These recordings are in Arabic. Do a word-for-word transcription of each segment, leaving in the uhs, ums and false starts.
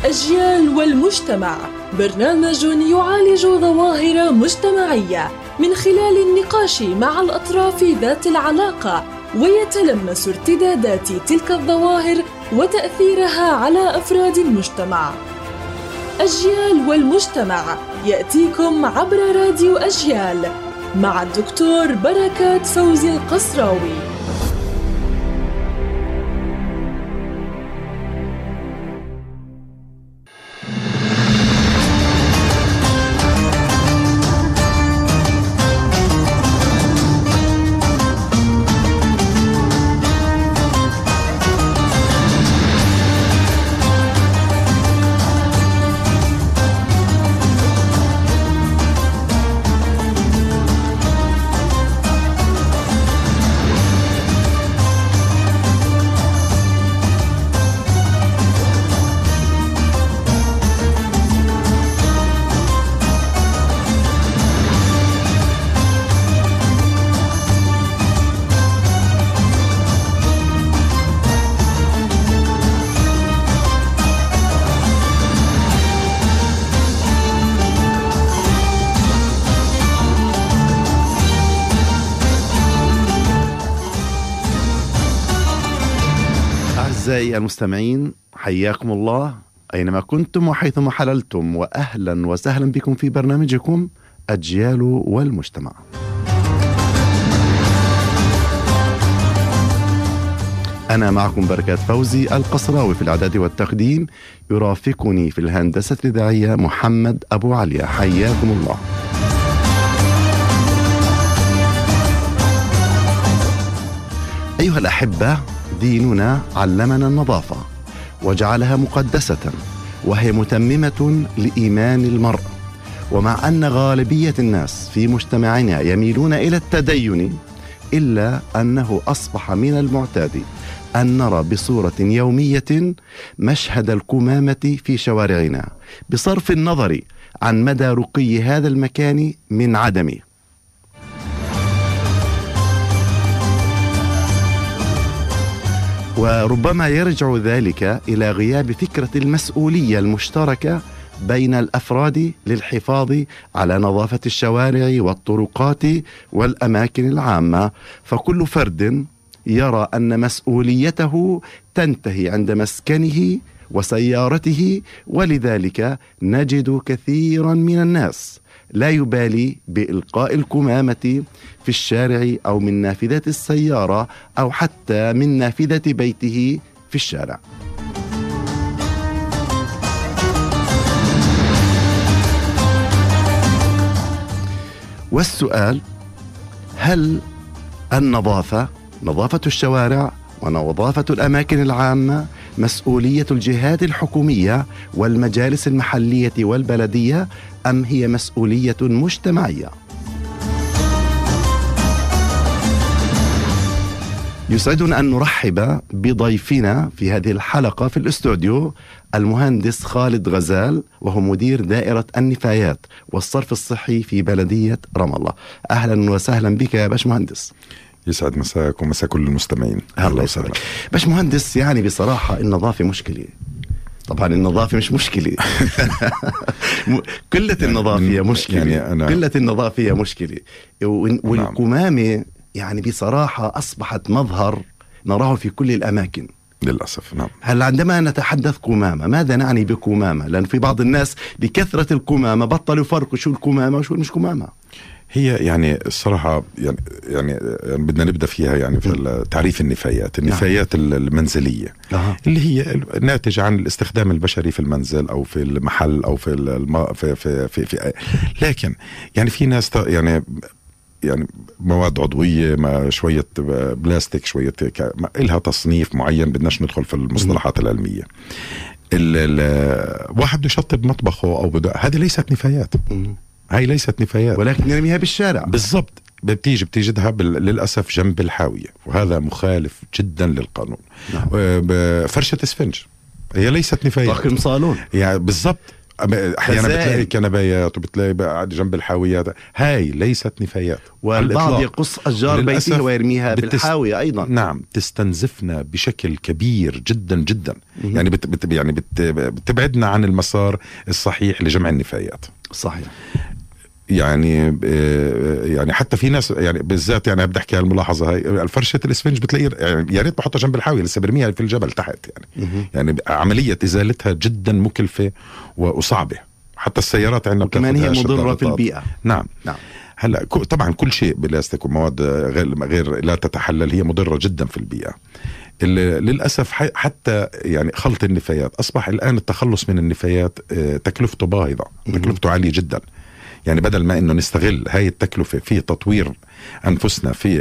أجيال والمجتمع، برنامج يعالج ظواهر مجتمعية من خلال النقاش مع الأطراف ذات العلاقة، ويتلمس ارتدادات تلك الظواهر وتأثيرها على أفراد المجتمع. أجيال والمجتمع يأتيكم عبر راديو أجيال مع الدكتور بركات فوزي القصراوي. أعزائي المستمعين، حياكم الله أينما كنتم وحيثما حللتم، وأهلا وسهلا بكم في برنامجكم أجيال والمجتمع. أنا معكم بركات فوزي القصراوي في الإعداد والتقديم، يرافقني في الهندسة الإذاعية محمد أبو عليا. حياكم الله. أيها الأحبة، ديننا علمنا النظافة وجعلها مقدسة، وهي متممة لإيمان المرء. ومع أن غالبية الناس في مجتمعنا يميلون إلى التدين، إلا أنه أصبح من المعتاد أن نرى بصورة يومية مشهد الكمامة في شوارعنا، بصرف النظر عن مدى رقي هذا المكان من عدمه. وربما يرجع ذلك إلى غياب فكرة المسؤولية المشتركة بين الأفراد للحفاظ على نظافة الشوارع والطرقات والأماكن العامة، فكل فرد يرى أن مسؤوليته تنتهي عند مسكنه وسيارته، ولذلك نجد كثيرا من الناس لا يبالي بإلقاء الكمامة في الشارع أو من نافذة السيارة أو حتى من نافذة بيته في الشارع. والسؤال: هل النظافة، نظافة الشوارع ونظافة الأماكن العامة، مسؤولية الجهات الحكومية والمجالس المحلية والبلدية، أم هي مسؤولية مجتمعية؟ يسعدنا أن نرحب بضيفنا في هذه الحلقة في الاستوديو المهندس خالد غزال، وهو مدير دائرة النفايات والصرف الصحي في بلدية رام الله. أهلا وسهلا بك يا باش مهندس. يسعد مساك ومساء كل المستمعين. الله يسعدك باش مهندس. يعني بصراحة النظافة مشكلة. طبعا النظافة مش مشكلة قلة يعني النظافة هي مشكلة، يعني أنا قلة النظافة هي مشكلة. والكمامة يعني بصراحة أصبحت مظهر نراه في كل الأماكن للأسف. نعم. هل عندما نتحدث كمامة ماذا نعني بكمامة؟ لأن في بعض الناس لكثرة الكمامة بطلوا يفرقوا شو الكمامة وشو مش كمامة. هي يعني الصراحة يعني يعني, يعني بدنا نبدأ فيها يعني في تعريف النفايات. النفايات نعم. المنزلية أه. اللي هي ناتجة عن الاستخدام البشري في المنزل أو في المحل أو في الم... في, في, في, في لكن يعني في ناس يعني يعني مواد عضوية، ما شوية بلاستيك، شوية إلها تصنيف معين، بدناش ندخل في المصطلحات العلمية. الواحد بده يشطب مطبخه أو بده، هذه ليست نفايات. هاي ليست نفايات، ولكن نرميها بالشارع. بالضبط. بتيجي بتيجدها بال... للأسف جنب الحاوية، وهذا مخالف جدا للقانون. نعم. فرشة اسفنج هي ليست نفايات. طاقم صالون. يعني بالضبط. احيانا بتلاقي كنبايات وبتلاقي جنب الحاويات، هاي ليست نفايات. والبعض يقص اشجار بيته ويرميها بتس... بالحاويه ايضا. نعم، تستنزفنا بشكل كبير جدا جدا. م- يعني بت... بت... يعني بت... بتبعدنا عن المسار الصحيح لجمع النفايات. صحيح. يعني يعني حتى في ناس يعني بالذات، يعني بدي احكي الملاحظه هاي، الفرشه الاسفنج بتلاقي يعني يا ريت بحطها جنب الحاويه، لسه برميها في الجبل تحت يعني. م- يعني عمليه ازالتها جدا مكلفه وصعبه، حتى السيارات عندنا كمان هي مضره في البيئه. نعم نعم. هلا طبعا كل شيء بلاستيك ومواد غير غير لا تتحلل هي مضره جدا في البيئه. للاسف حتى يعني خلط النفايات اصبح الان التخلص من النفايات تكلفته باهظه، تكلفته عاليه جدا. يعني بدل ما انه نستغل هاي التكلفه في تطوير انفسنا في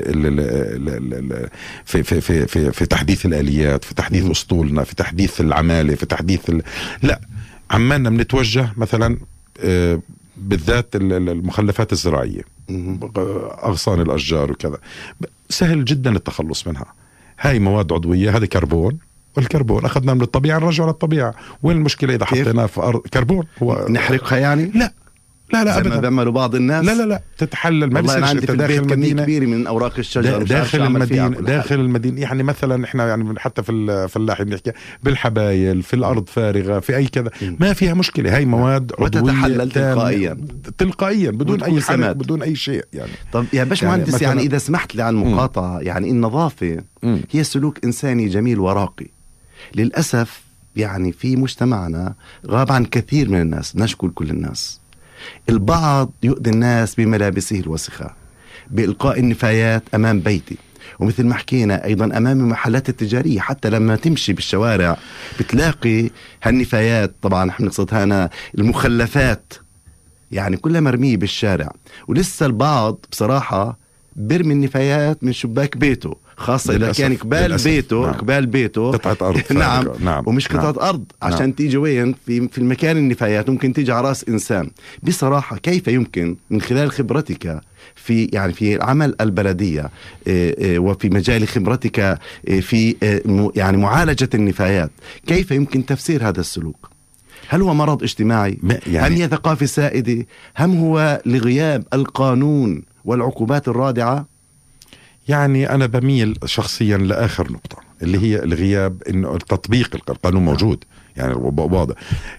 في في في في, في تحديث الاليات، في تحديث اسطولنا، في تحديث العماله، في تحديث ال... لا عمالنا بنتوجه مثلا بالذات المخلفات الزراعيه، اغصان الاشجار وكذا، سهل جدا التخلص منها. هاي مواد عضويه، هذا كربون، والكربون اخذنا من الطبيعه نرجعه للطبيعه. وين المشكله اذا حطيناه في ارض كربون؟ هو نحرقها يعني؟ لا لا لا ابدا، زي ما بيعملوا بعض الناس. لا لا لا تتحلل. ما بيصير عندي في البيت كميه كبيره من اوراق الشجر داخل المدينه، داخل المدينه. يعني مثلا احنا يعني حتى في الفلاحين بنحكي بالحبايل، في الارض فارغه، في اي كذا، ما فيها مشكله. هاي مواد عضويه وتتحلل تلقائيا تلقائيا بدون اي حرق، بدون اي شيء يعني. طب يا باشمهندس، يعني, يعني اذا سمحت لي عن المقاطعه، يعني النظافه م. هي سلوك انساني جميل وراقي. للاسف يعني في مجتمعنا غاب عن كثير من الناس، نشكر كل الناس. البعض يؤذي الناس بملابسه الوسخة، بإلقاء النفايات أمام بيتي، ومثل ما حكينا أيضا أمام المحلات التجارية. حتى لما تمشي بالشوارع بتلاقي هالنفايات، طبعا نحن نقصد هنا المخلفات، يعني كلها مرمية بالشارع. ولسه البعض بصراحة برمي النفايات من شباك بيته، خاصة إذا كان قبال بيته، نعم. قبال بيته قطعة أرض. نعم. نعم ومش قطعة نعم. أرض عشان نعم. تيجي وين في في المكان النفايات ممكن تيجي على رأس إنسان. بصراحة كيف يمكن من خلال خبرتك في يعني في عمل البلدية وفي مجال خبرتك في يعني معالجة النفايات، كيف يمكن تفسير هذا السلوك؟ هل هو مرض اجتماعي؟ يعني هم هي ثقافة سائدة؟ هم هو لغياب القانون والعقوبات الرادعة؟ يعني أنا بميل شخصيا لآخر نقطة، اللي هي الغياب إنه تطبيق القانون موجود، يعني واضح.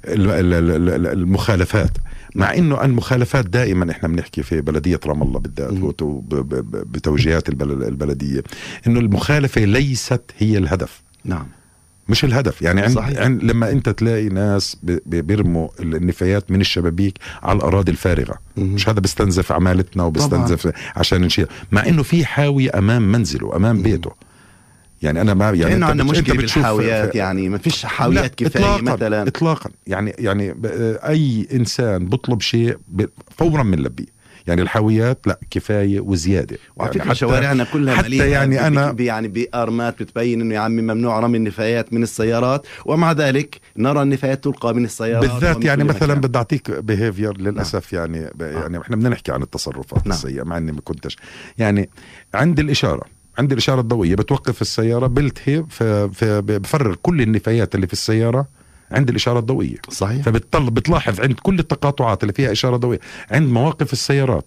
المخالفات، مع إنه المخالفات دائما إحنا بنحكي في بلدية رام الله بالذات بتوجيهات البلدية إنه المخالفة ليست هي الهدف. نعم، مش الهدف. يعني عند عند لما انت تلاقي ناس بيرموا النفايات من الشبابيك على الاراضي الفارغه، مش هذا بيستنزف عمالتنا وبيستنزف طبعا. عشان نشيل، مع انه في حاويه امام منزله، امام بيته. يعني انا ما يعني انه عندنا مشكله بالحاويات، يعني ما فيش حاويات كفايه إطلاقاً مثلا اطلاقا. يعني يعني اي انسان بيطلب شيء فورا بنلبيه. يعني الحاويات لا كفايه وزياده. وعلى فكره شوارعنا كلها مليئه يعني انا يعني بارمات بتبين انه يا عمي ممنوع رمي النفايات من السيارات، ومع ذلك نرى النفايات تلقى من السيارات بالذات. يعني مثلا بدي اعطيك بيهيفير للاسف. نعم. يعني يعني احنا بدنا نحكي عن التصرفات نعم. السيئه، مع اني ما كنتش يعني عند الاشاره عند الاشاره الضوئيه بتوقف السياره بلتهي بفرر كل النفايات اللي في السياره عند الإشارة الضوئية. صحيح. فبتطل بتلاحظ عند كل التقاطعات اللي فيها إشارة ضوئية، عند مواقف السيارات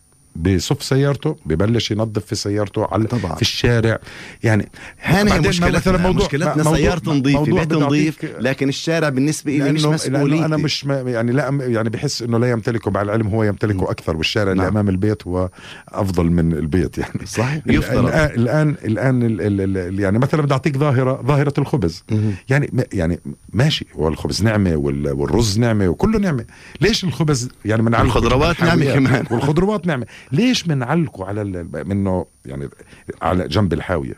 بصف سيارته ببلش ينظف في سيارته على طبعا. في الشارع. يعني هنا مشكلتنا موضوع مشكلتنا سيارته نظيفة، بيت نظيف، لكن الشارع بالنسبة لي مش مسؤوليتي. أنا مش يعني لا يعني بحس إنه لا يمتلكه، مع العلم هو يمتلكه م. أكثر، والشارع اللي نعم. أمام البيت هو أفضل من البيت يعني. صحيح. الآن الآن الآن ال ال ال يعني مثلا بدي أعطيك ظاهرة ظاهرة الخبز. م. يعني يعني ماشي، والخبز نعمة والرز نعمة وكله نعمة. ليش الخبز يعني من الخضروات نعمة كمان والخضروات نعمة؟ ليش منعلقوا على منه يعني على جنب الحاوية؟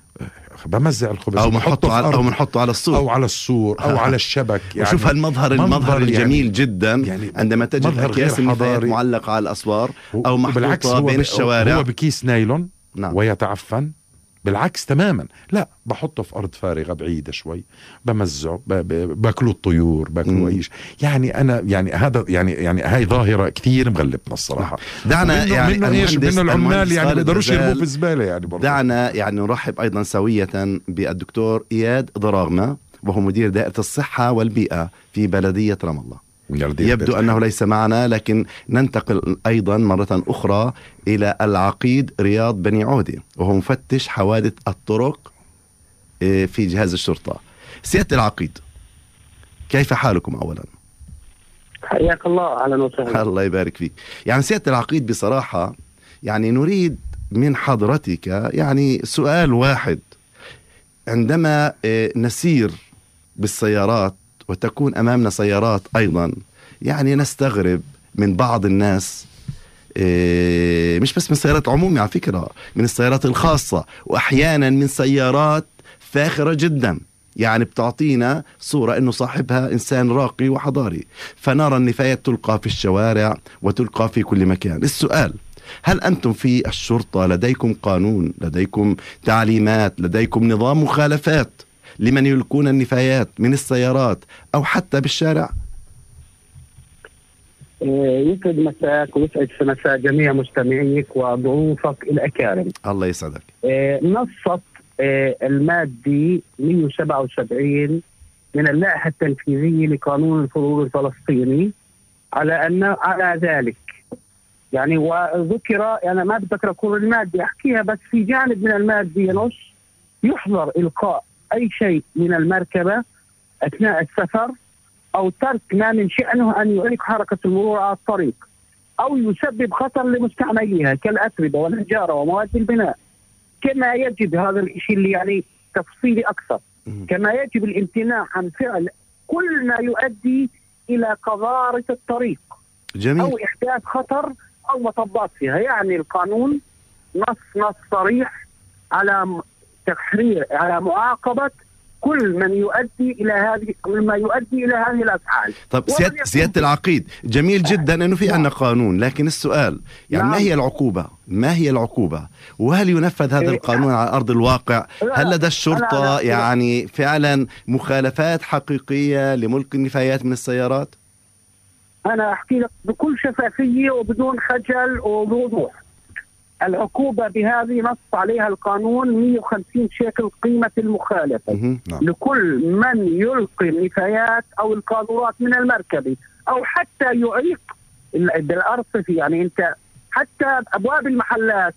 بمزع الخبز او بنحطه على او بنحطه على السور او على السور او على الشبك. يعني وشوف هالمظهر المظهر الجميل يعني جدا يعني عندما تجد اكياس النفايات معلقة على الاسوار او محطوطة بين الشوارع. هو بكيس نايلون نعم. ويتعفن. بالعكس تماما، لا بحطه في أرض فارغة بعيدة شوي، بمزعه، باكلوا الطيور، باكلوا أي شيء. يعني أنا يعني هذا يعني يعني هاي ظاهرة كتير مغلبنا الصراحة. دعنا يعني منه إيش منه العمال يعني بيقدروش يرموا في الزبالة يعني برضو. دعنا يعني نرحب أيضا سوية بالدكتور إياد ضراغمة، وهو مدير دائرة الصحة والبيئة في بلدية رام الله. يبدو أنه ليس معنا، لكن ننتقل أيضا مرة أخرى إلى العقيد رياض بني عودة، وهو مفتش حوادث الطرق في جهاز الشرطة. سيادة العقيد، كيف حالكم أولا؟ حياك الله. أهلا وسهلا. الله يبارك فيك. يعني سيادة العقيد بصراحة يعني نريد من حضرتك يعني سؤال واحد. عندما نسير بالسيارات وتكون أمامنا سيارات أيضا، يعني نستغرب من بعض الناس، مش بس من سيارات عمومي على فكرة، من السيارات الخاصة، وأحيانا من سيارات فاخرة جدا، يعني بتعطينا صورة أنه صاحبها إنسان راقي وحضاري، فنرى النفايات تلقى في الشوارع وتلقى في كل مكان. السؤال: هل أنتم في الشرطة لديكم قانون، لديكم تعليمات، لديكم نظام مخالفات لمن يلقون النفايات من السيارات أو حتى بالشارع؟ يسعد مساك ويسعد مساء جميع مستمعيك وضيوفك الأكارم. الله يسعدك. نصت المادي مئة وسبعة وسبعين من اللائحة التنفيذية لقانون الفرور الفلسطيني على أن على ذلك، يعني وذكر، أنا ما بذكر كل المادة أحكيها، بس في جانب من المادة ينص: يحظر إلقاء أي شيء من المركبة أثناء السفر أو ترك ما من شأنه أن يعيق حركة المرور على الطريق أو يسبب خطر لمستعمليها كالأتربة والحجارة ومواد البناء، كما يجب هذا الشيء اللي يعني تفصيلي أكثر، كما يجب الامتناع عن فعل كل ما يؤدي إلى قذارة الطريق. جميل. أو إحداث خطر أو مطبات فيها. يعني القانون نص نص صريح على تحرير، على معاقبة كل من يؤدي إلى هذه كل ما يؤدي إلى هذه الأفعال. طب سيادة, سيادة العقيد، جميل جدا أنه في عنا قانون، لكن السؤال يعني نعم. ما هي العقوبة؟ ما هي العقوبة؟ وهل ينفذ هذا القانون على أرض الواقع؟ هل لدى الشرطة يعني فعلا مخالفات حقيقية لملك النفايات من السيارات؟ أنا أحكي لك بكل شفافية وبدون خجل وبوضوح. العقوبة بهذه نص عليها القانون مئة وخمسين شيكل قيمة المخالفة لكل من يلقي النفايات أو القاذورات من المركبة أو حتى يعيق بالأرصفة. يعني أنت حتى أبواب المحلات،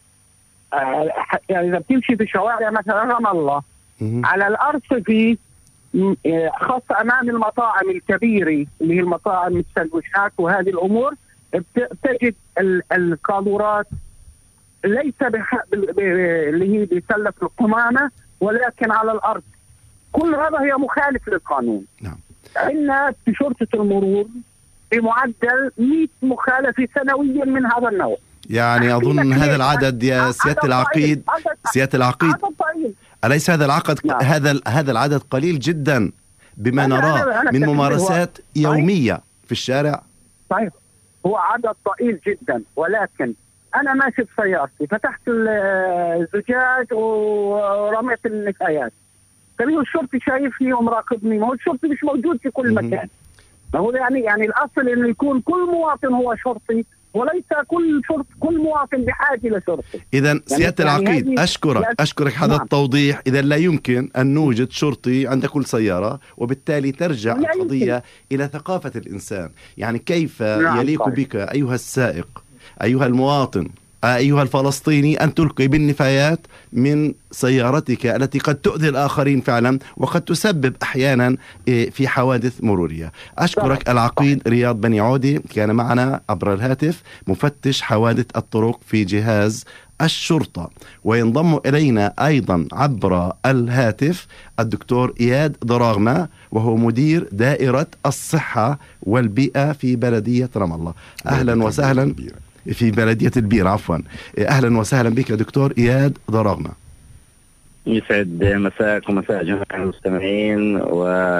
يعني إذا بتمشي في شوارع مثلا رام الله على الأرصفة، خاصة أمام المطاعم الكبيرة اللي هي المطاعم السندويشات وهذه الأمور، تجد القاذورات ليس بح... اللي هي بيسلف القمامة، ولكن على الأرض. كل هذا هي مخالف للقانون. نعم. عندنا في شرطة المرور بمعدل مئة مخالفة سنويا من هذا النوع. يعني أظن هذا العدد يا سيادة العقيد، سيادة العقيد، أليس هذا العقد نعم. هذا هذا العدد قليل جدا بما نراه من ممارسات يومية في الشارع؟ صحيح، هو عدد ضئيل جدا، ولكن أنا ماشي بسيارتي، فتحت الزجاج ورميت النفايات، طيب الشرطي شايفني ومراقبني، ما هو الشرطي مش موجود في كل مكان. ما هو يعني يعني الأصل إنه يكون كل مواطن هو شرطي، وليس كل شرط كل مواطن بحاجة لشرطي. إذا سيادة يعني العقيد يعني أشكرك أشكرك هذا نعم. التوضيح. إذا لا يمكن أن نوجد شرطي عند كل سيارة، وبالتالي ترجع القضية إلى ثقافة الإنسان. يعني كيف نعم يليق طيب. بك أيها السائق، أيها المواطن، أيها الفلسطيني، أن تلقي بالنفايات من سيارتك التي قد تؤذي الآخرين فعلا، وقد تسبب أحيانا في حوادث مرورية. أشكرك العقيد رياض بني عودة، كان معنا عبر الهاتف مفتش حوادث الطرق في جهاز الشرطة. وينضم إلينا أيضا عبر الهاتف الدكتور إياد دراغمة، وهو مدير دائرة الصحة والبيئة في بلدية رام الله. أهلا وسهلا في بلدية البير، عفوا. أهلا وسهلا بك دكتور إياد دراغمة. يسعد مساك ومساء جميع المستمعين و...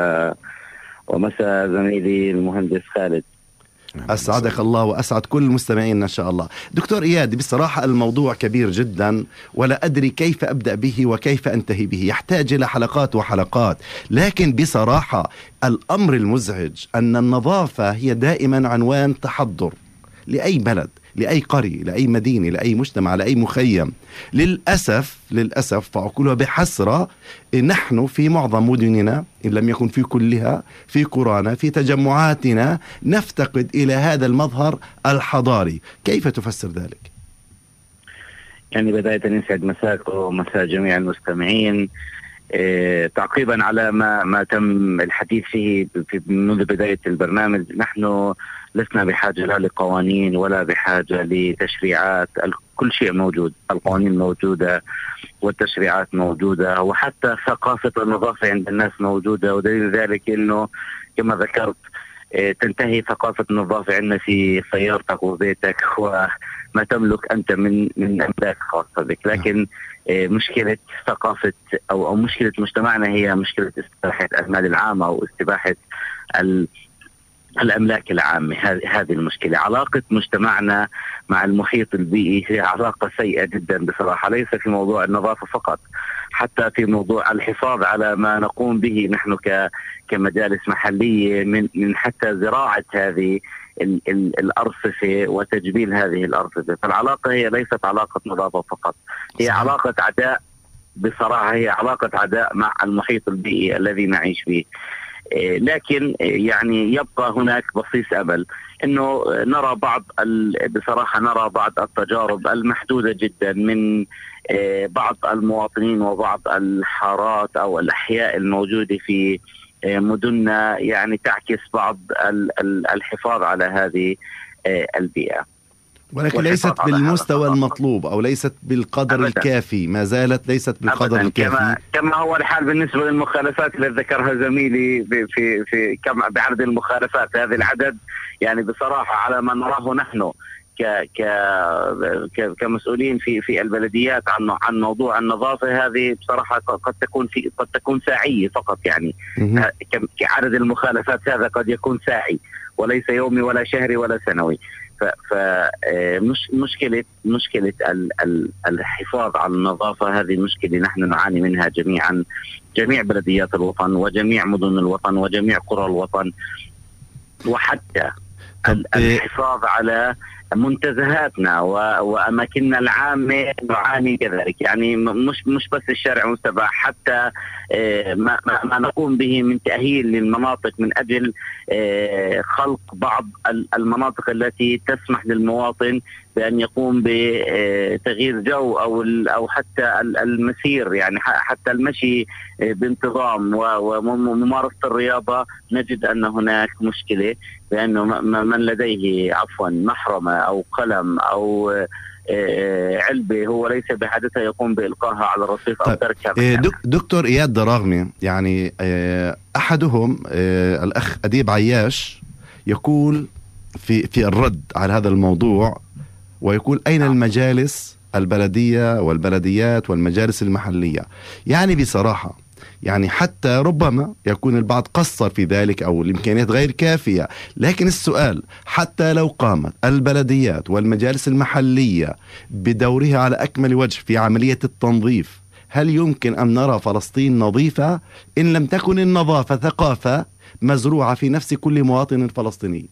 ومساء زميلي المهندس خالد. أسعدك الله وأسعد كل المستمعين إن شاء الله. دكتور إياد، بصراحة الموضوع كبير جدا، ولا أدري كيف أبدأ به وكيف أنتهي به، يحتاج إلى حلقات وحلقات. لكن بصراحة الأمر المزعج أن النظافة هي دائما عنوان تحضر لأي بلد، لأي قرية، لأي مدينة، لأي مجتمع، لأي مخيم. للأسف للأسف فأقولها بحسرة، نحن في معظم مدننا إن لم يكن في كلها، في قرانا، في تجمعاتنا، نفتقد إلى هذا المظهر الحضاري. كيف تفسر ذلك؟ يعني بداية يسعد مساك ومساء جميع المستمعين. إيه تعقيبا على ما ما تم الحديث فيه منذ بداية البرنامج، نحن لسنا بحاجة لا لقوانين ولا بحاجة لتشريعات. كل شيء موجود، القوانين موجودة والتشريعات موجودة، وحتى ثقافة النظافة عند الناس موجودة. ودليل ذلك انه كما ذكرت تنتهي ثقافة النظافة عندنا في سيارتك وبيتك وما تملك أنت من من أملاك خاصة بك. لكن مشكلة ثقافة أو أو مشكلة مجتمعنا هي مشكلة استباحة المال العام أو استباحة الأملاك العامة. هذه المشكلة. علاقة مجتمعنا مع المحيط البيئي هي علاقة سيئة جدا بصراحة، ليس في موضوع النظافة فقط، حتى في موضوع الحفاظ على ما نقوم به نحن كمجالس محلية من من حتى زراعة هذه ال ال الأرصفة وتجميل هذه الأرصفة. فالعلاقة هي ليست علاقة نظافة فقط، هي علاقة عداء بصراحة، هي علاقة عداء مع المحيط البيئي الذي نعيش فيه. لكن يعني يبقى هناك بصيص أمل إنه نرى بعض بصراحة نرى بعض التجارب المحدودة جدا من بعض المواطنين وبعض الحارات أو الأحياء الموجودة في مدننا، يعني تعكس بعض الحفاظ على هذه البيئة، ولكن ليست بالمستوى المطلوب أو ليست بالقدر أبداً. الكافي، ما زالت ليست بالقدر أبداً. الكافي كما, كما هو الحال بالنسبة للمخالفات اللي ذكرها زميلي في في كم بعدد المخالفات. هذا العدد يعني بصراحة على ما نراه نحن ك ك كمسؤولين في في البلديات عن عن موضوع النظافة، هذه بصراحة قد تكون في قد تكون ساعية فقط. يعني كعدد المخالفات هذا قد يكون ساعي وليس يومي ولا شهري ولا سنوي. فمش مشكلة مشكلة الحفاظ على النظافة، هذه مشكلة نحن نعاني منها جميعا، جميع بلديات الوطن وجميع مدن الوطن وجميع قرى الوطن، وحتى الحفاظ على منتزهاتنا وأماكننا العامة نعاني كذلك. يعني مش مش بس الشارع مستباح، حتى ما, ما نقوم به من تأهيل للمناطق من أجل خلق بعض المناطق التي تسمح للمواطن بأن يقوم بتغيير جو أو أو حتى المسير، يعني حتى المشي بانتظام وممارسة الرياضة. نجد أن هناك مشكلة بأنه من لديه عفوا محرمة أو قلم أو علبة هو ليس بحاجتها يقوم بإلقاها على الرصيف أو تركها. دكتور إياد دراغمي، يعني أحدهم الأخ أديب عياش يقول في في الرد على هذا الموضوع، ويقول أين المجالس البلدية والبلديات والمجالس المحلية؟ يعني بصراحة يعني حتى ربما يكون البعض قصر في ذلك أو الإمكانيات غير كافية، لكن السؤال حتى لو قامت البلديات والمجالس المحلية بدورها على أكمل وجه في عملية التنظيف، هل يمكن أن نرى فلسطين نظيفة إن لم تكن النظافة ثقافة مزروعة في نفس كل مواطن فلسطيني؟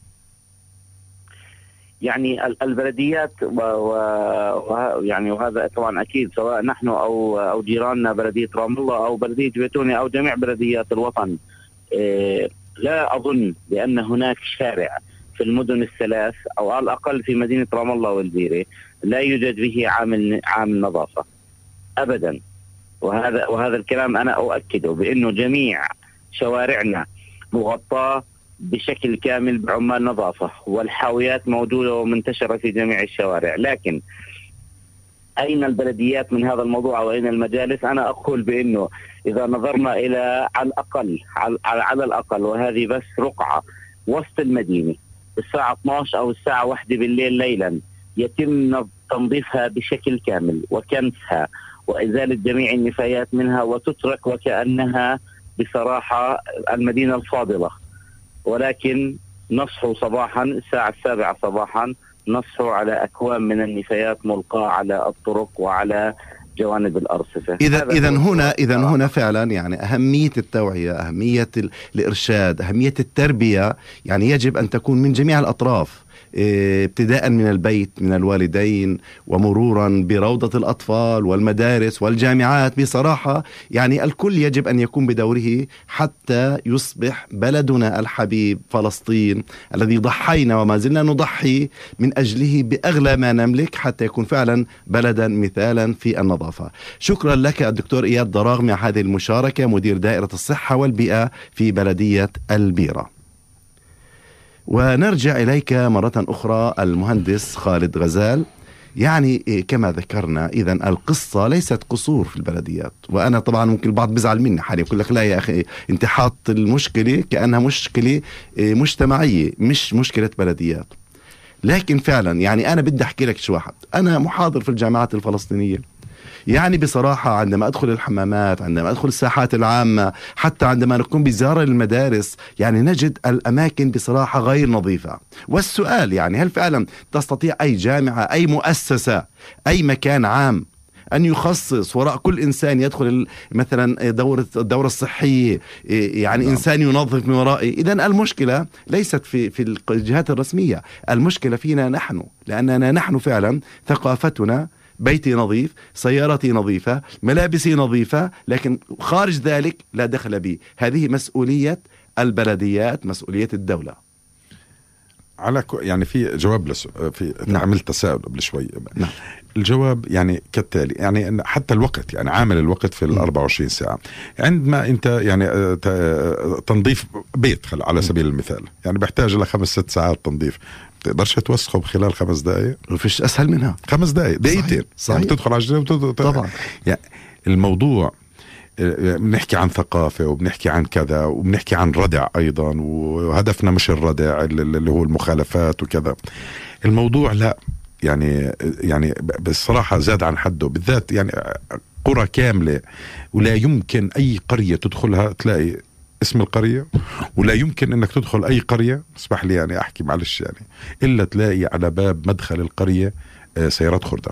يعني البلديات ويعني وهذا طبعا اكيد سواء نحن او او جيراننا بلديه رام الله او بلديه بيتوني او جميع بلديات الوطن، لا اظن بان هناك شارع في المدن الثلاث او على الاقل في مدينه رام الله والبيره لا يوجد به عامل عامل نظافه ابدا. وهذا وهذا الكلام انا اؤكده بانه جميع شوارعنا مغطاه بشكل كامل بعمال نظافة، والحاويات موجودة ومنتشرة في جميع الشوارع. لكن أين البلديات من هذا الموضوع وأين المجالس؟ أنا أقول بأنه إذا نظرنا إلى على الأقل على, على الأقل وهذه بس رقعة وسط المدينة الساعة اثنتي عشرة أو الساعة واحدة بالليل ليلا يتم تنظيفها بشكل كامل وكنسها وإزالة جميع النفايات منها وتترك وكأنها بصراحة المدينة الفاضلة. ولكن نصحوا صباحا الساعة السابعة صباحا نصحوا على أكوام من النفايات ملقاة على الطرق وعلى جوانب الأرصفة. إذا إذا هنا إذا هنا فعلا يعني أهمية التوعية، أهمية الإرشاد، أهمية التربية، يعني يجب أن تكون من جميع الأطراف، ابتداء من البيت من الوالدين ومرورا بروضة الأطفال والمدارس والجامعات. بصراحة يعني الكل يجب أن يقوم بدوره حتى يصبح بلدنا الحبيب فلسطين الذي ضحينا وما زلنا نضحي من أجله بأغلى ما نملك حتى يكون فعلا بلدا مثالا في النظافة. شكرا لك الدكتور إياد ضراغمي على هذه المشاركة، مدير دائرة الصحة والبيئة في بلدية البيرة. ونرجع إليك مرة أخرى المهندس خالد غزال. يعني كما ذكرنا إذا القصة ليست قصور في البلديات، وأنا طبعا ممكن البعض بيزعل مني حاليا يقول لك لا يا أخي أنت حاط المشكلة كأنها مشكلة مجتمعية مش مشكلة بلديات. لكن فعلا يعني أنا بدي أحكي لك شو واحد، أنا محاضر في الجامعات الفلسطينية، يعني بصراحة عندما أدخل الحمامات، عندما أدخل الساحات العامة، حتى عندما نقوم بزيارة للمدارس، يعني نجد الأماكن بصراحة غير نظيفة. والسؤال يعني هل فعلا تستطيع أي جامعة أي مؤسسة أي مكان عام أن يخصص وراء كل إنسان يدخل مثلا دورة الدورة الصحية يعني نعم. إنسان ينظف من ورائه؟ إذن المشكلة ليست في في الجهات الرسمية، المشكلة فينا نحن، لأننا نحن فعلا ثقافتنا بيتي نظيف، سيارتي نظيفة، ملابسي نظيفة، لكن خارج ذلك لا دخل بي. هذه مسؤولية البلديات، مسؤولية الدولة. على يعني في جواب لس في نعم. عملت تساؤل قبل شوي. نعم. الجواب يعني كالتالي، يعني حتى الوقت، يعني عامل الوقت في ال أربعة وعشرين ساعة. عندما انت يعني تنظيف بيت على سبيل المثال يعني بيحتاج له خمس ست ساعات تنظيف، تقدرش توسخه بخلال خمس دقائق؟ وفيش اسهل منها خمس دقائق دقيقتين يعني تدخل على الجنة طبعا. يعني الموضوع بنحكي عن ثقافة وبنحكي عن كذا وبنحكي عن ردع أيضا، وهدفنا مش الردع اللي هو المخالفات وكذا. الموضوع لا يعني يعني بالصراحة زاد عن حده، بالذات يعني قرى كاملة ولا يمكن أي قرية تدخلها تلاقي اسم القرية، ولا يمكن انك تدخل اي قرية، اسمح لي يعني احكي معلش يعني، الا تلاقي على باب مدخل القرية سيارات خردة.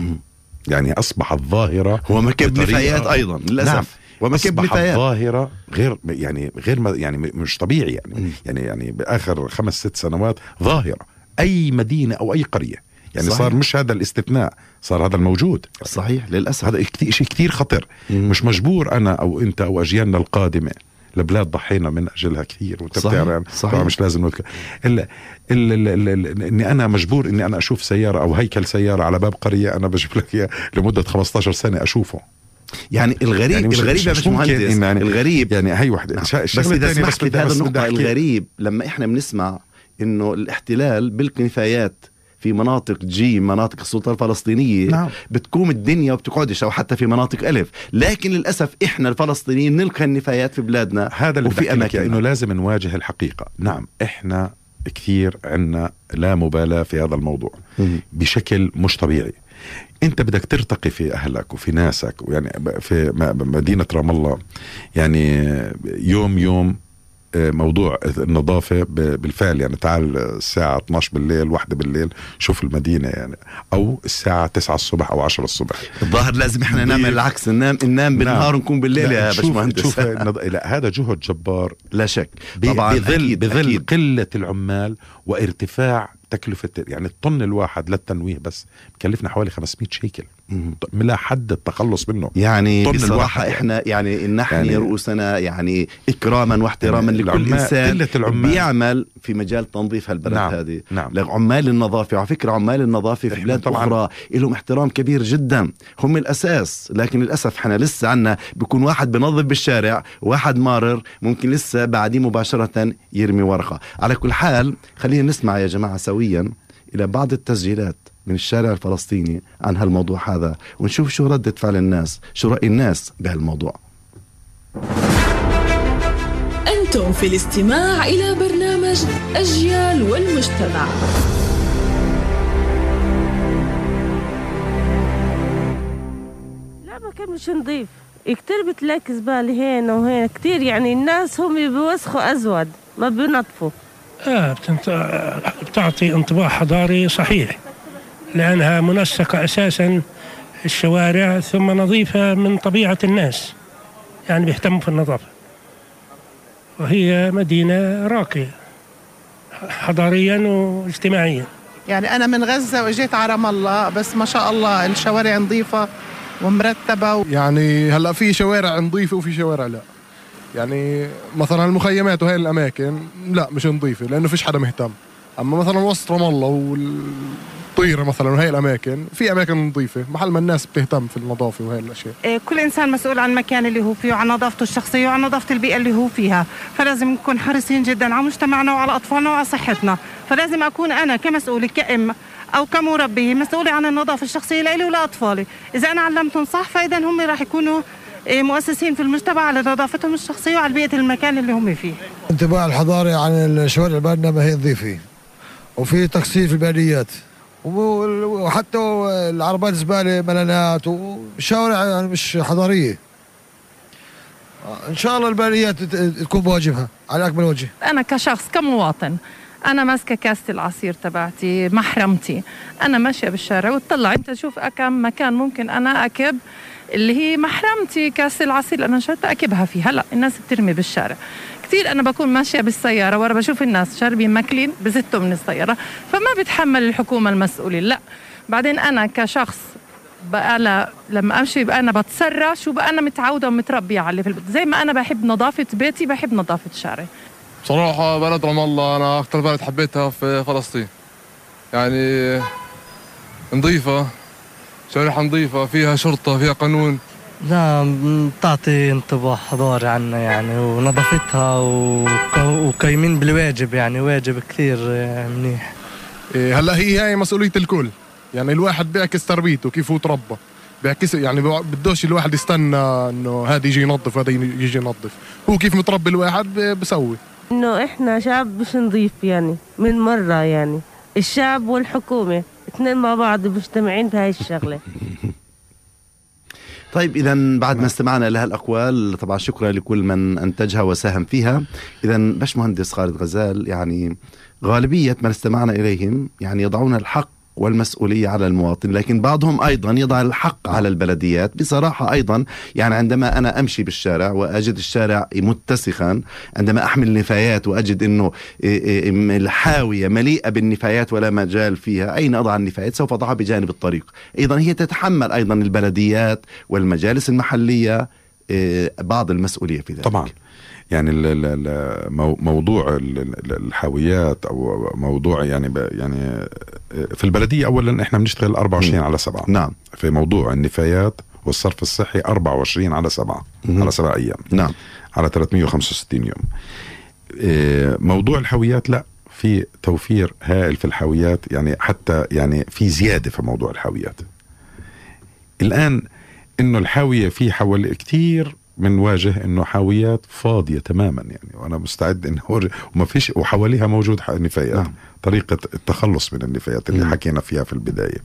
يعني اصبحت ظاهرة، هو مكب نفايات ايضا للاسف. نعم. ومكب نفايات ظاهرة غير يعني غير يعني مش طبيعي يعني م. يعني يعني باخر خمس ست سنوات ظاهرة اي مدينة او اي قرية يعني صحيح. صار مش هذا الاستثناء، صار هذا الموجود. صحيح للاسف. هذا شيء كتير خطر. م. مش مجبور انا او انت او اجيالنا القادمة، لبلاد ضحينا من أجلها كثير وتبتعرف طبعا مش لازم نذكر إلا إلا إلا إني أنا مجبور إني أنا أشوف سيارة أو هيكل سيارة على باب قرية أنا بجيب لك إياه لمدة خمسة عشر سنة أشوفه. يعني الغريب يعني الغريب يا باشمهندس يعني الغريب يعني هي وحدة. بس إذا سمحت في هذا النقطة، الغريب لما إحنا بنسمع إنه الاحتلال بالكنفايات في مناطق جي مناطق السلطة الفلسطينية نعم. بتقوم الدنيا وبتقعدش، أو حتى في مناطق ألف، لكن للأسف إحنا الفلسطينيين نلقى النفايات في بلادنا. هذا اللي وفي أماكن إنه لازم نواجه الحقيقة. نعم إحنا كثير عنا لا مبالاة في هذا الموضوع م- بشكل مش طبيعي. أنت بدك ترتقي في أهلك وفي ناسك، يعني في مدينة رام الله يعني يوم يوم موضوع النظافة بالفعل. يعني تعال الساعة اثنتي عشرة بالليل واحدة بالليل شوف المدينة يعني، أو الساعة تسعة الصبح أو عشرة الصبح. الظاهر لازم إحنا نعمل العكس، ننام ننام بالنهار ونكون بالليل يا باشمهندس. لا هذا جهد جبار لا شك طبعا. بظل بظل قلة العمال وارتفاع تكلفة يعني الطن الواحد للتنويه بس كلفنا حوالي خمسمائة شيكل لا حد التخلص منه. يعني بصراحة احنا يعني نحن يعني رؤوسنا يعني اكراما واحتراما يعني لكل انسان بيعمل في مجال تنظيف هالبلد. نعم. هذه نعم. لعمال النظافة، على فكرة عمال النظافة في بلاد اخرى لهم احترام كبير جدا، هم الاساس، لكن للاسف احنا لسه عنا بيكون واحد بنظف بالشارع واحد مارر ممكن لسه بعدين مباشرة يرمي ورقة. على كل حال خلينا نسمع يا جماعة سويا إلى بعض التسجيلات من الشارع الفلسطيني عن هالموضوع هذا، ونشوف شو ردة فعل الناس، شو رأي الناس بهالموضوع. أنتم في الاستماع إلى برنامج أجيال والمجتمع. لا ما كان مش نضيف كتير، بتلاقي زبالة هنا وهنا كتير، يعني الناس هم بيوسخوا أزود ما بينظفوا. آه بتعطي انطباع حضاري صحيح، لأنها منسقة أساساً الشوارع ثم نظيفة من طبيعة الناس، يعني بيهتموا في النظافة، وهي مدينة راقية حضاريا واجتماعيا. يعني أنا من غزة وإجيت على رام الله، بس ما شاء الله الشوارع نظيفة ومرتبة و... يعني هلأ في شوارع نظيفة وفي شوارع لا. يعني مثلا المخيمات وهي الأماكن لا مش نظيفة لأنه فيش حدا مهتم. أما مثلا وسط رام الله والطيرة مثلا وهي الأماكن في أماكن نظيفة محل ما الناس بتهتم في النظافة وهي الأشياء. كل إنسان مسؤول عن المكان اللي هو فيه وعن نظافته الشخصية وعن نظافة البيئة اللي هو فيها، فلازم نكون حريصين جدا على مجتمعنا وعلى أطفالنا وعلى صحتنا. فلازم أكون أنا كمسؤولة كأم أو كمربية مسؤولة عن النظافة الشخصية لإلي ولأطفالي. إذا أنا علمتهم صح فإذا هم راح يكونوا مؤسسين في المجتمع على نظافتهم الشخصية وعلى بيئة المكان اللي هم فيه. انتباه الحضاري عن الشوارع البلدنا ما هي نظيفة، وفي تقصير في البلديات، وحتى العربات زبالة ملانات والشوارع يعني مش حضارية. إن شاء الله البلديات تكون بواجبها على أكمل وجه. أنا كشخص كمواطن أنا ماسكة كاسة العصير تبعتي محرمتي، أنا ماشية بالشارع وتطلع أنت شوف كم مكان ممكن أنا أكب اللي هي محرمتي كاسة العصير اللي أنا شربت أكبها فيها. هلا الناس بترمي بالشارع كتير. أنا بكون ماشية بالسيارة ورا بشوف الناس شاربين ماكلين بزتوا من السيارة، فما بتحمل الحكومة المسؤولية. لا بعدين أنا كشخص بقى لا لما أمشي بقى أنا بتسرى شو بقى أنا متعودة ومتربية على اللي في البيت. زي ما أنا بحب نظافة بيتي بحب نظافة شارعي. بصراحة بلد رام الله أنا أكتر بلد حبيتها في فلسطين، يعني نظيفة، شوارع نظيفة، فيها شرطة، فيها قانون. لا بتعطي انطباع حضاري عنا يعني، ونظافتها وقايمين بالواجب، يعني واجب كثير منيح. إيه هلا هي هاي مسؤولية الكل، يعني الواحد بيعكس تربيته كيف هو تربى، بيعكس يعني بدوش الواحد يستنى انه هذا يجي ينظف وهذا يجي ينظف، هو كيف متربي الواحد بسوي. انه احنا شعب مش نظيف يعني من مرة، يعني الشعب والحكومة اثنين مع بعض مجتمعين بهاي الشغلة. طيب إذا بعد ما استمعنا لهالأقوال طبعا شكرا لكل من أنتجها وساهم فيها. إذا باش مهندس خالد غزال، يعني غالبية من استمعنا إليهم يعني يضعون الحق والمسؤولية على المواطن، لكن بعضهم أيضا يضع الحق على البلديات. بصراحة أيضا يعني عندما أنا أمشي بالشارع وأجد الشارع متسخا، عندما أحمل نفايات وأجد أنه الحاوية مليئة بالنفايات ولا مجال فيها، أين أضع النفايات؟ سوف أضعها بجانب الطريق. أيضا هي تتحمل أيضا البلديات والمجالس المحلية بعض المسؤولية في ذلك. طبعا يعني موضوع الحاويات او موضوع يعني يعني في البلديه اولا احنا بنشتغل أربعة وعشرين على سبعة. نعم. في موضوع النفايات والصرف الصحي أربعة وعشرين على سبعة على سبع ايام. نعم. على ثلاثمية وخمسة وستين يوم. موضوع الحاويات لا، في توفير هائل في الحاويات، يعني حتى يعني في زياده في موضوع الحاويات الان، انه الحاويه في حوالي كتير من واجه انه حاويات فاضيه تماما يعني، وانا مستعد انه وما فيش وحواليها موجود نفايات. نعم. طريقه التخلص من النفايات اللي م. حكينا فيها في البدايه.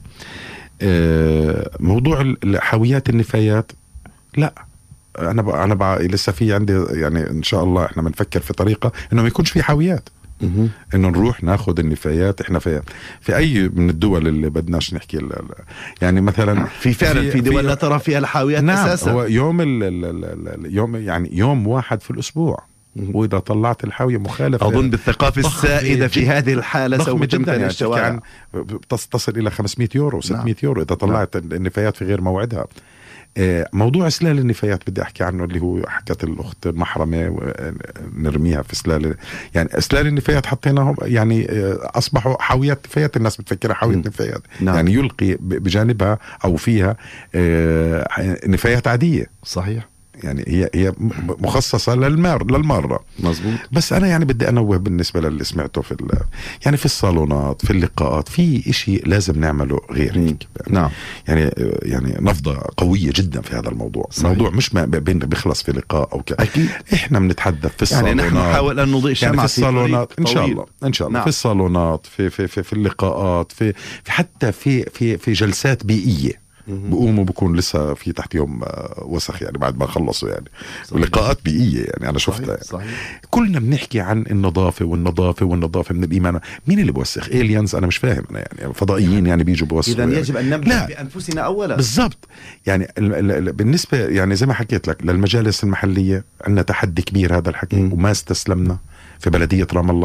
موضوع الحاويات النفايات لا، انا بقى انا بقى لسه في عندي يعني ان شاء الله احنا بنفكر في طريقه انه ما يكونش في حاويات، انه نروح ناخذ النفايات. احنا في في اي من الدول اللي بدناش نحكي يعني مثلا في فعلا في, في دول لا ترى فيها الحاويات. نعم. اساسا هو يوم ال ال يوم يعني يوم واحد في الاسبوع، واذا طلعت الحاويه مخالفه اظن بالثقافه السائده في هذه الحاله سوف تمتنع الشوارع، تصل الى خمسمية يورو ستمية نعم. يورو اذا طلعت نعم. النفايات في غير موعدها. موضوع اسلال النفايات بدي احكي عنه، اللي هو حكت الاخت المحرمه نرميها في اسلال، يعني اسلال النفايات حطيناهم يعني اصبحوا حاويات نفايات، الناس بتفكرها حاويه نفايات. نعم. يعني يلقي بجانبها او فيها نفايات عاديه. صحيح، يعني هي هي مخصصه للمار للمره. مظبوط. بس انا يعني بدي انوه بالنسبه للي سمعته في يعني في الصالونات في اللقاءات، في إشي لازم نعمله غير هيك. نعم. يعني يعني نفضه قويه جدا في هذا الموضوع. صحيح. الموضوع مش ما بين بيخلص في لقاء او كذا. اكيد احنا بنتحدث في الصالونات، يعني نحن نحاول ان نضيء شمعة يعني في الصالونات في ان شاء الله ان شاء الله. نعم. في الصالونات في في في, في اللقاءات في, في حتى في في في جلسات بيئيه بقوموا بكون لسه في تحت يوم وسخ يعني بعد ما خلصوا يعني. صحيح. ولقاءات بيئية يعني أنا شفتها يعني. صحيح. كلنا بنحكي عن النظافة والنظافة والنظافة من الإيمان. مين اللي بوسخ؟ إيليانز؟ أنا مش فاهم أنا يعني فضائيين يعني بيجوا بوسخوا. إذن يعني. يجب أن نبدأ بأنفسنا أولا. بالضبط. يعني بالنسبة يعني زي ما حكيت لك للمجالس المحلية عندنا تحدي كبير هذا الحكي. م. وما استسلمنا في بلدية رام الله.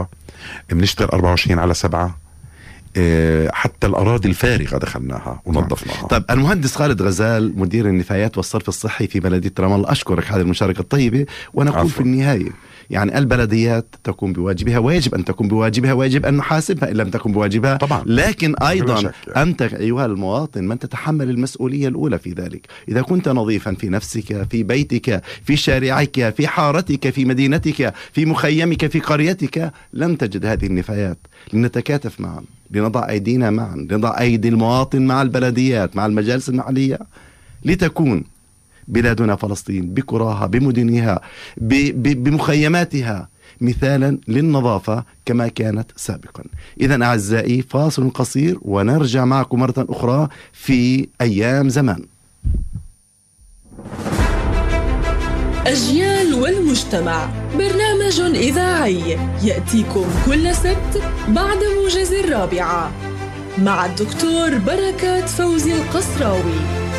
بنشتغل أربعة وعشرين على سبعة. حتى الأراضي الفارغة دخلناها ونظفناها. طيب المهندس خالد غزال مدير النفايات والصرف الصحي في بلدية رام الله، أشكرك هذه المشاركة الطيبة. ونقول عفو. في النهاية يعني البلديات تقوم بواجبها ويجب أن تقوم بواجبها ويجب أن نحاسبها إن لم تقم بواجبها طبعا. لكن أيضا يعني. أنت أيها المواطن من تتحمل المسؤولية الأولى في ذلك. إذا كنت نظيفا في نفسك، في بيتك، في شارعك، في حارتك، في مدينتك، في مخيمك، في قريتك، لن تجد هذه النفايات. لنتكاتف معا، لنضع أيدينا معا، لنضع أيدي المواطن مع البلديات، مع المجالس المحلية، لتكون بلادنا فلسطين بقراها، بمدنها، بمخيماتها مثالا للنظافة كما كانت سابقا. إذن أعزائي فاصل قصير ونرجع معكم مرة أخرى في أيام زمان. أجيال والمجتمع، برنامج إذاعي يأتيكم كل سبت بعد موجز الرابعة مع الدكتور بركات فوزي القصراوي.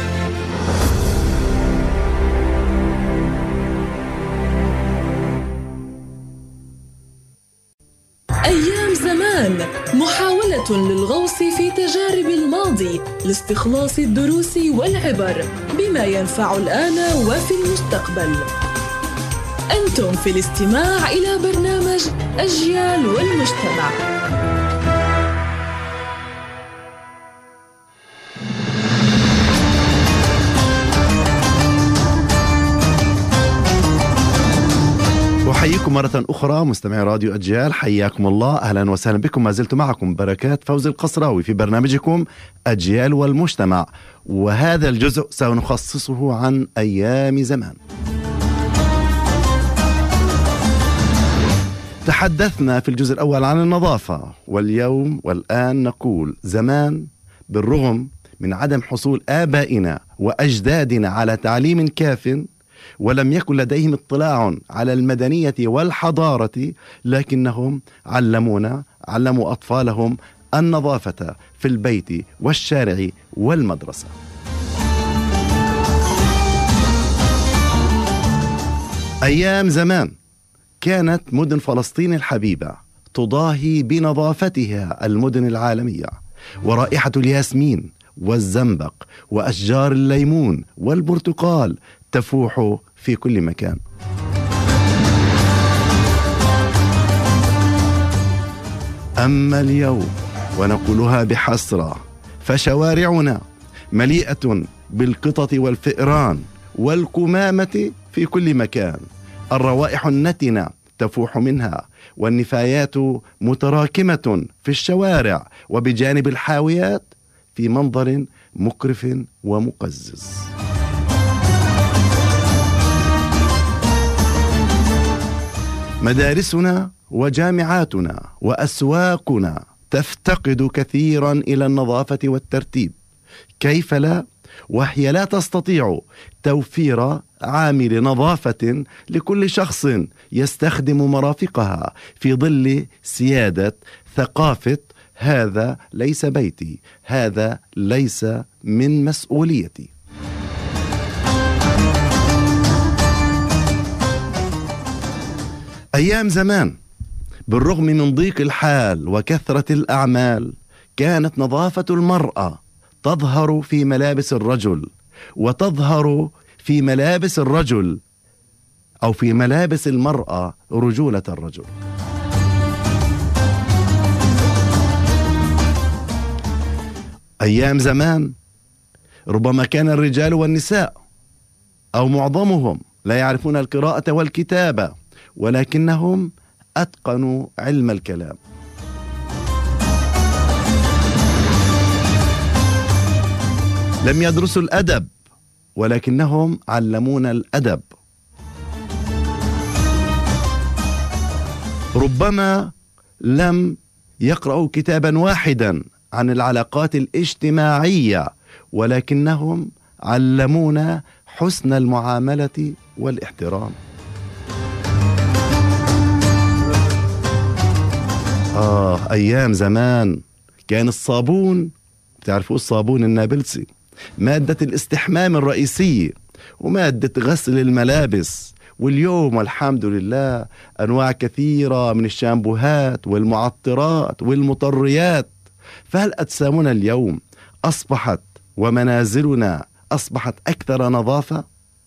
أيام زمان، محاولة للغوص في تجارب الماضي لاستخلاص الدروس والعبر بما ينفع الآن وفي المستقبل. أنتم في الاستماع إلى برنامج أجيال والمجتمع. أحييكم مرة أخرى مستمعي راديو أجيال، حياكم الله، أهلا وسهلا بكم. ما زلت معكم بركات فوزي القصراوي في برنامجكم أجيال والمجتمع، وهذا الجزء سنخصصه عن أيام زمان. تحدثنا في الجزء الأول عن النظافة، واليوم والآن نقول زمان بالرغم من عدم حصول آبائنا وأجدادنا على تعليم كاف ولم يكن لديهم اطلاع على المدنية والحضارة، لكنهم علمونا علموا أطفالهم النظافة في البيت والشارع والمدرسة. أيام زمان كانت مدن فلسطين الحبيبة تضاهي بنظافتها المدن العالمية، ورائحة الياسمين والزنبق وأشجار الليمون والبرتقال تفوح في كل مكان. أما اليوم ونقولها بحسرة فشوارعنا مليئة بالقطط والفئران والكمامة في كل مكان، الروائح النتنة تفوح منها، والنفايات متراكمة في الشوارع وبجانب الحاويات في منظر مقرف ومقزز. مدارسنا وجامعاتنا وأسواقنا تفتقد كثيرا إلى النظافة والترتيب، كيف لا؟ وهي لا تستطيع توفير عامل نظافة لكل شخص يستخدم مرافقها في ظل سيادة ثقافة هذا ليس بيتي، هذا ليس من مسؤوليتي. أيام زمان بالرغم من ضيق الحال وكثرة الأعمال كانت نظافة المرأة تظهر في ملابس الرجل، وتظهر في ملابس الرجل أو في ملابس المرأة رجولة الرجل. أيام زمان ربما كان الرجال والنساء أو معظمهم لا يعرفون القراءة والكتابة، ولكنهم أتقنوا علم الكلام. لم يدرسوا الأدب ولكنهم علمونا الأدب. ربما لم يقرأوا كتابا واحدا عن العلاقات الاجتماعية، ولكنهم علمونا حسن المعاملة والاحترام. آه أيام زمان كان الصابون، تعرفوا الصابون النابلسي، مادة الاستحمام الرئيسية ومادة غسل الملابس واليوم والحمد لله أنواع كثيرة من الشامبوهات والمعطرات والمطريات. فهل أجسامنا اليوم أصبحت ومنازلنا أصبحت أكثر نظافة؟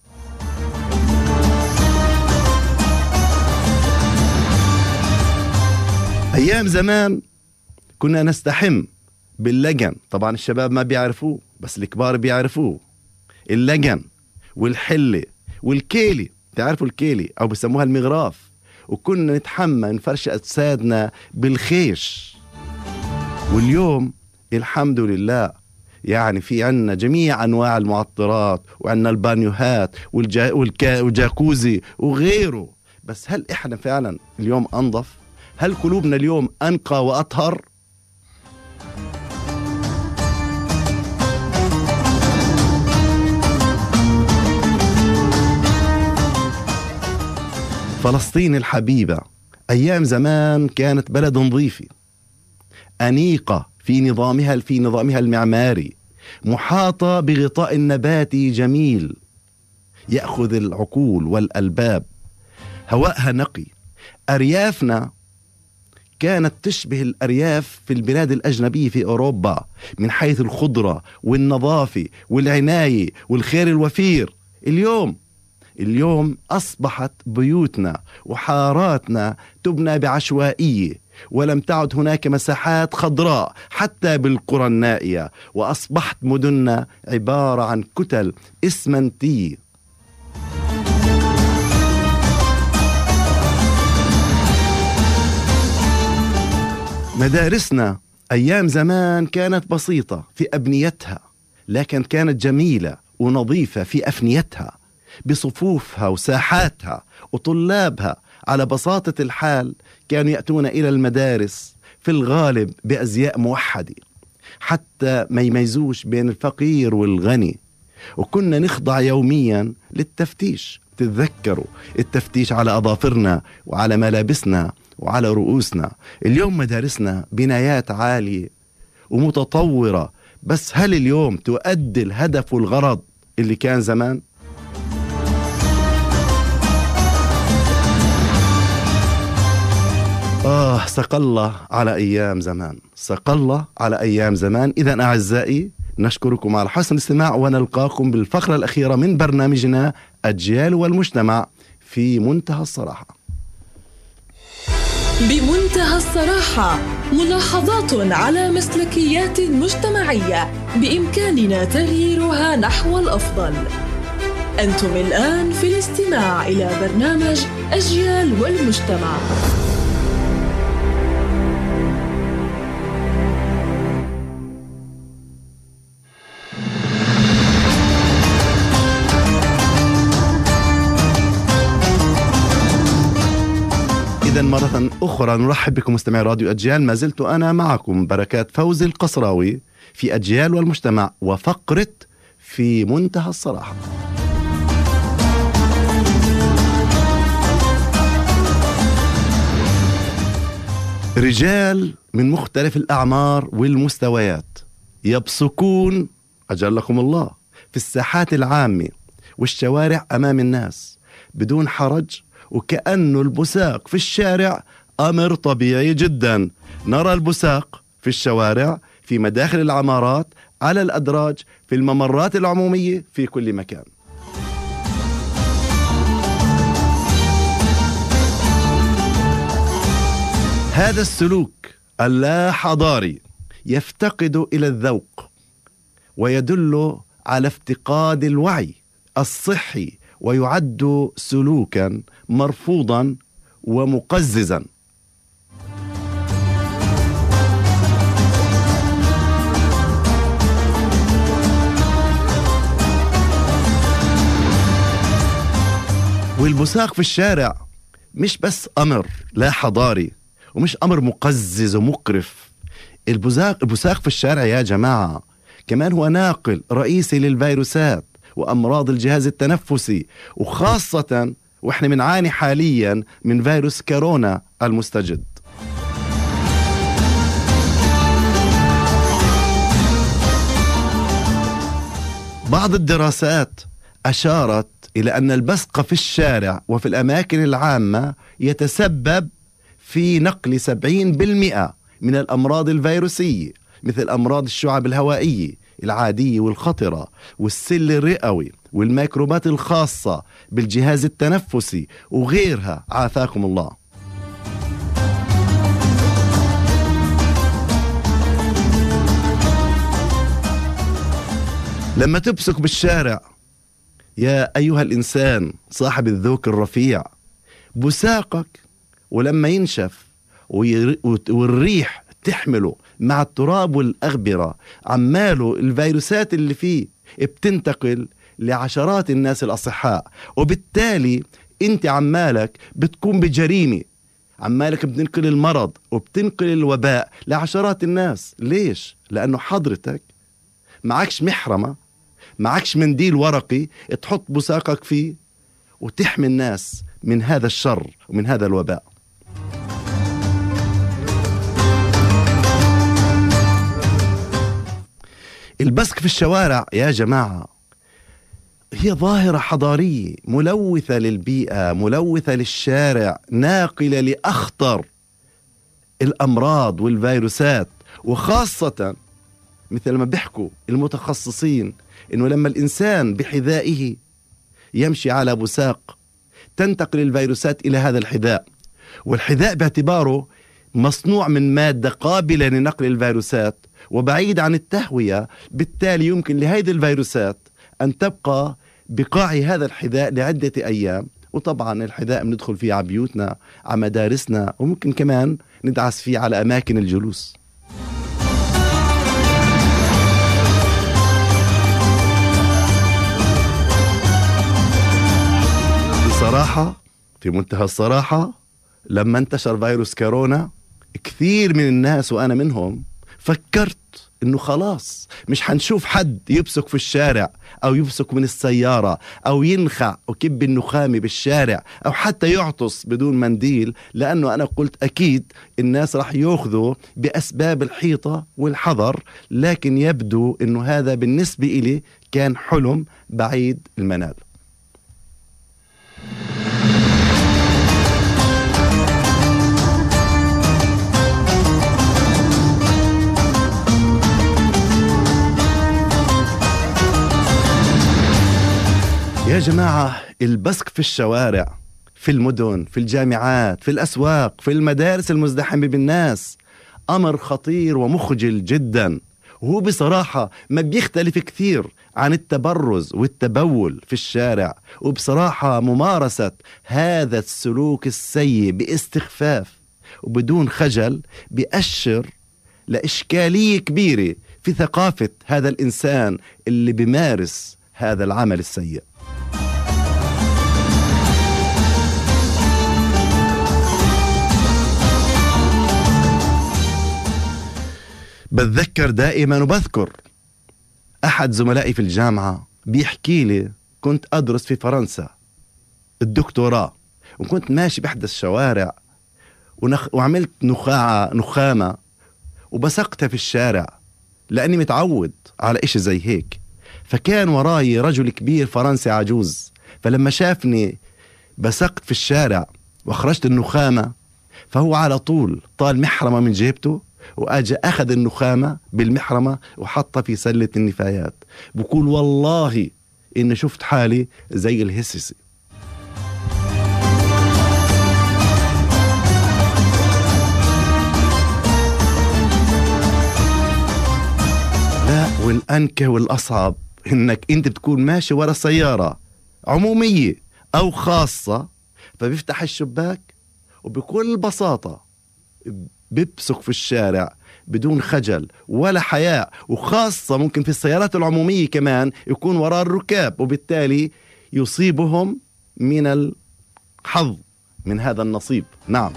أيام زمان كنا نستحم باللجن، طبعا الشباب ما بيعرفوه بس الكبار بيعرفوه، اللجن والحلة والكيلي، تعرفوا الكيلي أو بسموها المغراف، وكنا نتحمى نفرش أجسادنا بالخيش. واليوم الحمد لله يعني في عنا جميع أنواع المعطرات وعنا البانيوهات والجا والجاكوزي وغيره. بس هل إحنا فعلا اليوم أنظف؟ هل قلوبنا اليوم أنقى وأطهر؟ فلسطين الحبيبة أيام زمان كانت بلد نظيفة أنيقة في نظامها في نظامها المعماري، محاطة بغطاء نباتي جميل يأخذ العقول والألباب، هواءها نقي. أريافنا كانت تشبه الأرياف في البلاد الأجنبية في أوروبا من حيث الخضرة والنظافة والعناية والخير الوفير. اليوم اليوم أصبحت بيوتنا وحاراتنا تبنى بعشوائية، ولم تعد هناك مساحات خضراء حتى بالقرى النائية، وأصبحت مدننا عبارة عن كتل إسمنتية. مدارسنا أيام زمان كانت بسيطة في أبنيتها، لكن كانت جميلة ونظيفة في أفنيتها بصفوفها وساحاتها، وطلابها على بساطة الحال كانوا يأتون إلى المدارس في الغالب بأزياء موحدة حتى ما يميزوش بين الفقير والغني. وكنا نخضع يوميا للتفتيش، تتذكروا التفتيش على أظافرنا وعلى ملابسنا وعلى رؤوسنا. اليوم مدارسنا بنايات عالية ومتطورة، بس هل اليوم تؤدي الهدف والغرض اللي كان زمان؟ آه سق الله على أيام زمان، سق الله على أيام زمان. إذن أعزائي نشكركم على حسن الاستماع، ونلقاكم بالفقرة الأخيرة من برنامجنا أجيال والمجتمع في منتهى الصراحة. بمنتهى الصراحة، ملاحظات على مسلكيات مجتمعية بإمكاننا تغييرها نحو الأفضل. أنتم الآن في الاستماع إلى برنامج أجيال والمجتمع. إذن مرة أخرى نرحب بكم مستمعي راديو أجيال. ما زلت أنا معكم بركات فوزي القصراوي في أجيال والمجتمع وفقرة في منتهى الصراحة. رجال من مختلف الأعمار والمستويات يبصقون أجلكم الله في الساحات العامة والشوارع أمام الناس بدون حرج، وكأنه البساق في الشارع أمر طبيعي جدا. نرى البساق في الشوارع، في مداخل العمارات، على الأدراج، في الممرات العمومية، في كل مكان. هذا السلوك اللا حضاري يفتقد إلى الذوق ويدل على افتقاد الوعي الصحي، ويعد سلوكا مرفوضا ومقززا. والبساق في الشارع مش بس أمر لا حضاري ومش أمر مقزز ومقرف. البساق البساق في الشارع يا جماعة كمان هو ناقل رئيسي للفيروسات وأمراض الجهاز التنفسي، وخاصة وإحنا بنعاني حاليا من فيروس كورونا المستجد. بعض الدراسات أشارت إلى أن البصق في الشارع وفي الأماكن العامة يتسبب في نقل سبعين بالمئة من الأمراض الفيروسية، مثل أمراض الشعب الهوائية العادية والخطرة والسل الرئوي والميكروبات الخاصة بالجهاز التنفسي وغيرها، عافاكم الله. لما تبصق بالشارع يا أيها الإنسان صاحب الذوق الرفيع، بساقك ولما ينشف والريح تحمله مع التراب والأغبرة عماله الفيروسات اللي فيه بتنتقل لعشرات الناس الأصحاء، وبالتالي انت عمالك بتكون بجريمة، عمالك بتنقل المرض وبتنقل الوباء لعشرات الناس. ليش؟ لأنه حضرتك معكش محرمة، معكش منديل ورقي تحط بساقك فيه وتحمي الناس من هذا الشر ومن هذا الوباء. البصق في الشوارع يا جماعة هي ظاهرة حضارية ملوثة للبيئة، ملوثة للشارع، ناقلة لأخطر الأمراض والفيروسات، وخاصة مثل ما بيحكوا المتخصصين إنه لما الإنسان بحذائه يمشي على بساق تنتقل الفيروسات إلى هذا الحذاء، والحذاء باعتباره مصنوع من مادة قابلة لنقل الفيروسات وبعيد عن التهوية، بالتالي يمكن لهذه الفيروسات أن تبقى بقاع هذا الحذاء لعدة أيام. وطبعا الحذاء بندخل فيه على بيوتنا، على مدارسنا، وممكن كمان ندعس فيه على أماكن الجلوس. بصراحة في منتهى الصراحة لما انتشر فيروس كورونا كثير من الناس وأنا منهم فكرت إنه خلاص مش حنشوف حد يبصق في الشارع أو يبصق من السيارة أو ينخع وكب النخامة بالشارع أو حتى يعطس بدون منديل، لأنه أنا قلت أكيد الناس راح يأخذوا بأسباب الحيطة والحذر، لكن يبدو إنه هذا بالنسبة إلي كان حلم بعيد المنال. يا جماعة البصق في الشوارع، في المدن، في الجامعات، في الأسواق، في المدارس المزدحمة بالناس أمر خطير ومخجل جدا، وهو بصراحة ما بيختلف كثير عن التبرز والتبول في الشارع. وبصراحة ممارسة هذا السلوك السيء باستخفاف وبدون خجل بيأشر لإشكالية كبيرة في ثقافة هذا الإنسان اللي بيمارس هذا العمل السيء. بتذكر دائما وبذكر أحد زملائي في الجامعة بيحكي لي كنت أدرس في فرنسا الدكتوراه، وكنت ماشي بإحدى الشوارع ونخ... وعملت نخاعة نخامة وبسقتها في الشارع لأني متعود على إشي زي هيك. فكان وراي رجل كبير فرنسي عجوز، فلما شافني بسقت في الشارع وأخرجت النخامة فهو على طول طال محرمة من جيبته وأجى أخذ النخامة بالمحرمة وحطها في سلة النفايات. بقول والله إن شفت حالي زي الهسسي. لا، والأنكى والأصعب إنك أنت بتكون ماشي ورا سيارة عمومية أو خاصة، فبيفتح الشباك وبكل بساطة بيبصق في الشارع بدون خجل ولا حياء، وخاصة ممكن في السيارات العمومية كمان يكون وراء الركاب، وبالتالي يصيبهم من الحظ من هذا النصيب. نعم.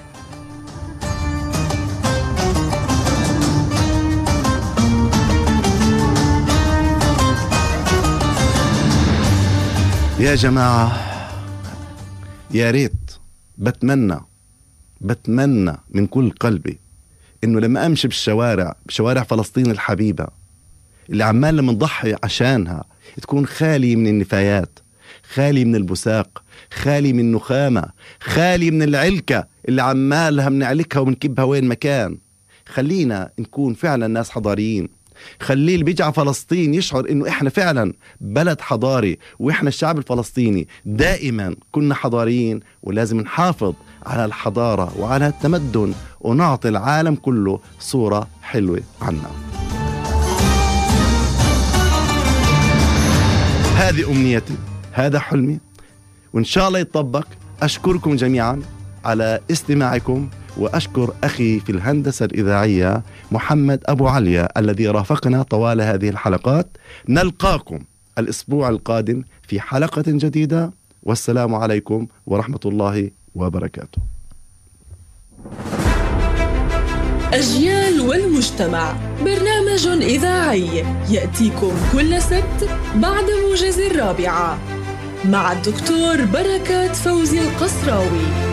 يا جماعة يا ريت بتمنى بتمنى من كل قلبي إنه لما أمشي بالشوارع بشوارع فلسطين الحبيبة اللي عمال منضحي عشانها تكون خالية من النفايات، خالي من البساق، خالي من النخامة، خالي من العلكة اللي عمالها بنعلكها وبنكبها وين مكان. خلينا نكون فعلا ناس حضاريين. خليه اللي بيجي على فلسطين يشعر انه احنا فعلا بلد حضاري، واحنا الشعب الفلسطيني دائما كنا حضاريين، ولازم نحافظ على الحضارة وعلى التمدن ونعطي العالم كله صورة حلوة عنا. هذه أمنيتي، هذا حلمي، وإن شاء الله يتطبق. أشكركم جميعا على استماعكم، وأشكر أخي في الهندسة الإذاعية محمد أبو عليا الذي رافقنا طوال هذه الحلقات. نلقاكم الأسبوع القادم في حلقة جديدة، والسلام عليكم ورحمة الله وبركاته. أجيال والمجتمع، برنامج إذاعي يأتيكم كل سبت بعد موجز الرابعة مع الدكتور بركات فوزي القصراوي.